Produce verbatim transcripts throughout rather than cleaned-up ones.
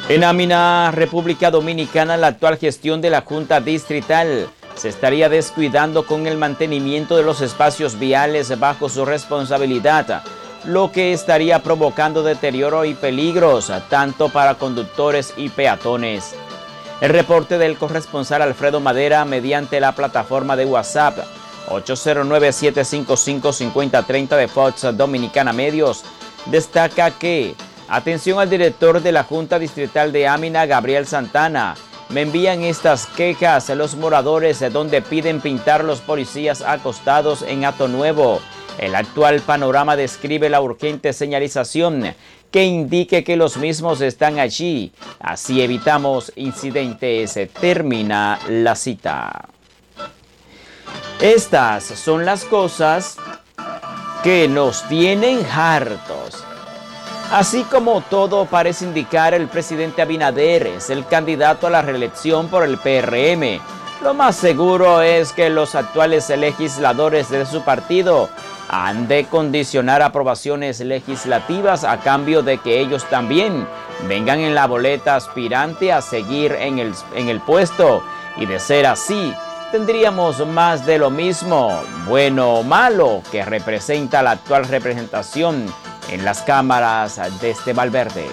En Amina, República Dominicana, la actual gestión de la Junta Distrital se estaría descuidando con el mantenimiento de los espacios viales bajo su responsabilidad, lo que estaría provocando deterioro y peligros tanto para conductores y peatones. El reporte del corresponsal Alfredo Madera mediante la plataforma de WhatsApp ocho cero nueve, siete cinco cinco, cinco cero tres cero de Fox Dominicana Medios destaca que, atención al director de la Junta Distrital de Amina, Gabriel Santana, me envían estas quejas a los moradores donde piden pintar los policías acostados en Hato Nuevo. El actual panorama describe la urgente señalización que indique que los mismos están allí. Así evitamos incidentes. Termina la cita. Estas son las cosas que nos tienen hartos. Así como todo parece indicar, el presidente Abinader es el candidato a la reelección por el P R M. Lo más seguro es que los actuales legisladores de su partido han de condicionar aprobaciones legislativas a cambio de que ellos también vengan en la boleta aspirante a seguir en el, en el puesto. Y de ser así, tendríamos más de lo mismo, bueno o malo, que representa la actual representación en las cámaras de este Valverde.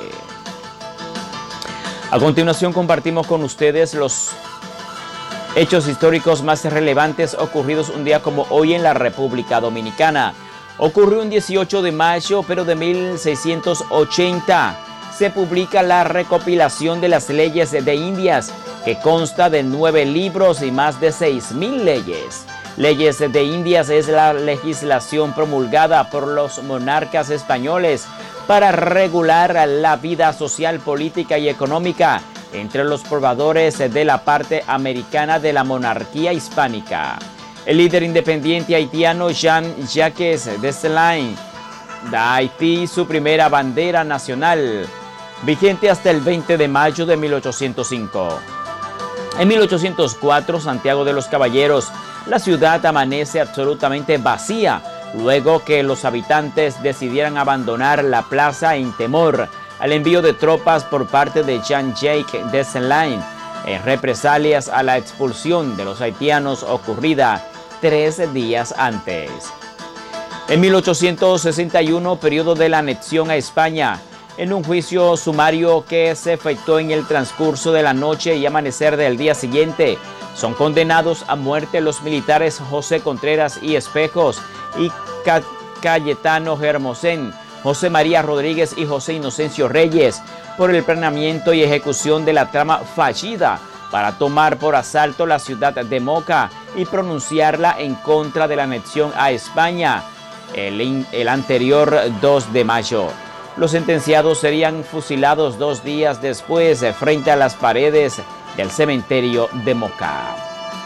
A continuación compartimos con ustedes los hechos históricos más relevantes ocurridos un día como hoy en la República Dominicana. Ocurrió un dieciocho de mayo, pero de mil seiscientos ochenta. Se publica la recopilación de las leyes de Indias, que consta de nueve libros y más de seis mil leyes. Leyes de Indias es la legislación promulgada por los monarcas españoles para regular la vida social, política y económica entre los pobladores de la parte americana de la monarquía hispánica. El líder independiente haitiano Jean-Jacques Dessalines da a Haití su primera bandera nacional, vigente hasta el veinte de mayo de mil ochocientos cinco. En mil ochocientos cuatro, Santiago de los Caballeros, la ciudad amanece absolutamente vacía, luego que los habitantes decidieran abandonar la plaza en temor al envío de tropas por parte de Jean-Jacques Dessalines, en represalias a la expulsión de los haitianos ocurrida tres días antes. En mil ochocientos sesenta y uno, periodo de la anexión a España, en un juicio sumario que se efectuó en el transcurso de la noche y amanecer del día siguiente, son condenados a muerte los militares José Contreras y Espejos y Cayetano Hermosén, José María Rodríguez y José Inocencio Reyes por el planeamiento y ejecución de la trama fallida para tomar por asalto la ciudad de Moca y pronunciarla en contra de la anexión a España el, el anterior dos de mayo. Los sentenciados serían fusilados dos días después frente a las paredes del cementerio de Moca.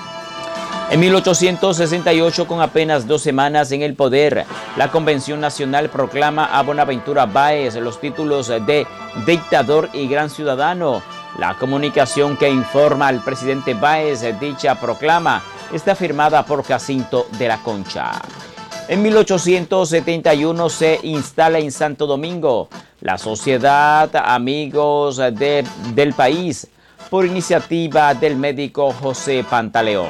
En mil ochocientos sesenta y ocho, con apenas dos semanas en el poder, la Convención Nacional proclama a Bonaventura Báez los títulos de dictador y gran ciudadano. La comunicación que informa al presidente Báez dicha proclama está firmada por Jacinto de la Concha. En mil ochocientos setenta y uno se instala en Santo Domingo la Sociedad Amigos de, del País, por iniciativa del médico José Pantaleón.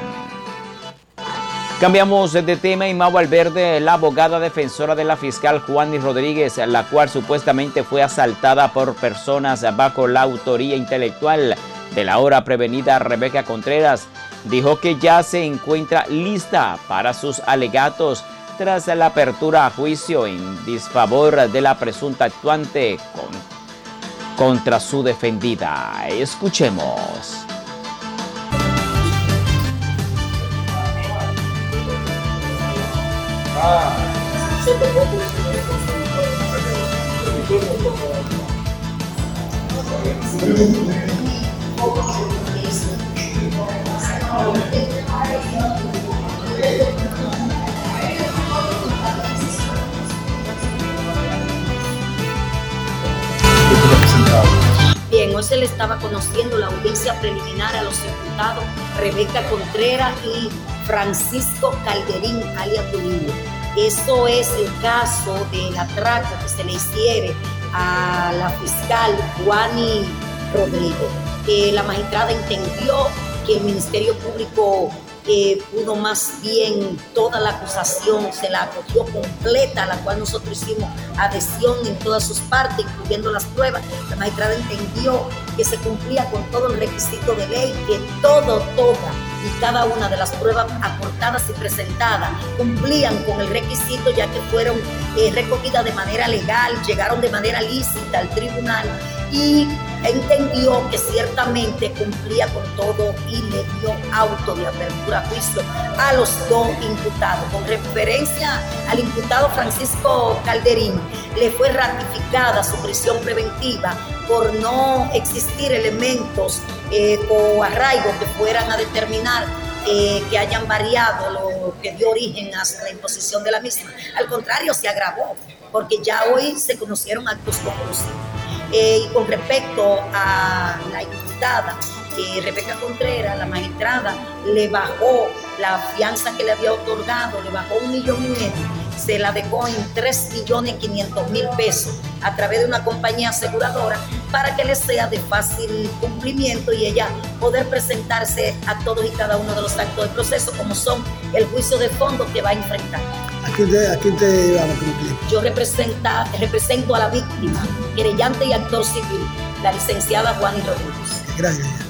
Cambiamos de tema. y Mau Valverde, la abogada defensora de la fiscal Juani Rodríguez, la cual supuestamente fue asaltada por personas bajo la autoría intelectual de la ahora prevenida Rebeca Contreras, dijo que ya se encuentra lista para sus alegatos tras la apertura a juicio en disfavor de la presunta actuante con, contra su defendida. Escuchemos. Ah, se tomó Bien, hoy se le estaba conociendo la audiencia preliminar a los imputados Rebeca Contreras y Francisco Calderín, alias Tulio. Eso es el caso del atraco que se le hiciere a la fiscal Juani Rodríguez. Eh, la magistrada entendió que el Ministerio Público eh, pudo más bien toda la acusación, se la acogió completa, a la cual nosotros hicimos adhesión en todas sus partes, incluyendo las pruebas. La magistrada entendió que se cumplía con todo el requisito de ley, que todo, toda y cada una de las pruebas aportadas y presentadas cumplían con el requisito, ya que fueron eh, recogidas de manera legal, llegaron de manera lícita al tribunal y entendió que ciertamente cumplía con todo y le dio auto de apertura a juicio a los dos imputados. Con referencia al imputado Francisco Calderín, le fue ratificada su prisión preventiva por no existir elementos eh, o arraigos que fueran a determinar eh, que hayan variado lo que dio origen a la imposición de la misma. Al contrario, se agravó, porque ya hoy se conocieron actos conclusivos. Eh, y con respecto a la imputada, eh, Rebeca Contreras, la magistrada, le bajó la fianza que le había otorgado, le bajó un millón y medio, se la dejó en tres millones quinientos mil pesos a través de una compañía aseguradora para que le sea de fácil cumplimiento y ella poder presentarse a todos y cada uno de los actos del proceso, como son el juicio de fondo que va a enfrentar. ¿A quién te, a quién te llevamos como cliente? Yo representa, represento a la víctima, querellante y actor civil, la licenciada Juani Rodríguez. Gracias.